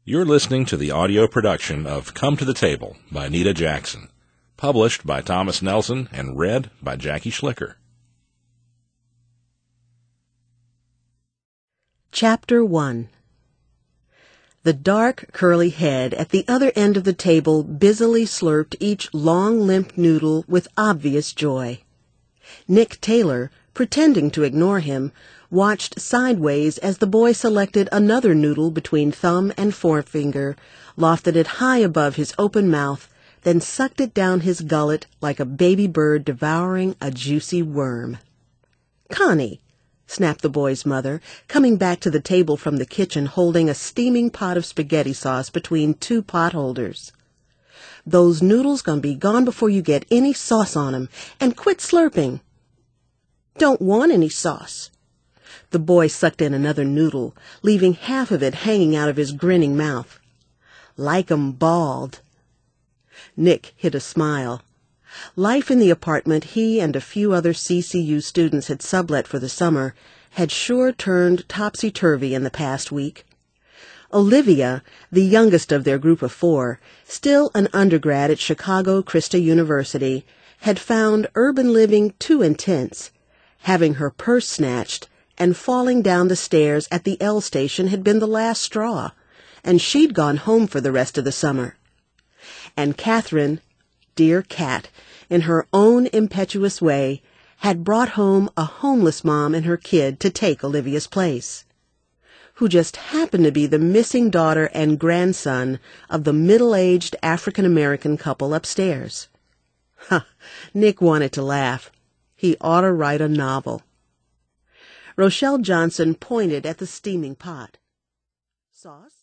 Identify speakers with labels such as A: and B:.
A: You're listening to the audio production of Come to the Table by Nita Jackson, published by Thomas Nelson and read by Jackie Schlicker.
B: Chapter 1. The dark, curly head at the other end of the table busily slurped each long, limp noodle with obvious joy. Nick Taylor, pretending to ignore him, watched sideways as the boy selected another noodle between thumb and forefinger, lofted it high above his open mouth, then sucked it down his gullet like a baby bird devouring a juicy worm. "Connie," snapped the boy's mother, coming back to the table from the kitchen holding a steaming pot of spaghetti sauce between two potholders. "Those noodles gonna be gone before you get any sauce on 'em, and quit slurping." "Don't want any sauce." The boy sucked in another noodle, leaving half of it hanging out of his grinning mouth. "Like 'em bald." Nick hid a smile. Life in the apartment he and a few other CCU students had sublet for the summer had sure turned topsy-turvy in the past week. Olivia, the youngest of their group of 4, still an undergrad at Chicago Christa University, had found urban living too intense. Having her purse snatched and falling down the stairs at the L station had been the last straw, and she'd gone home for the rest of the summer. And Catherine, dear Cat, in her own impetuous way, had brought home a homeless mom and her kid to take Olivia's place, who just happened to be the missing daughter and grandson of the middle-aged African-American couple upstairs. Nick wanted to laugh. He ought to write a novel. Rochelle Johnson pointed at the steaming pot. "Sauce?"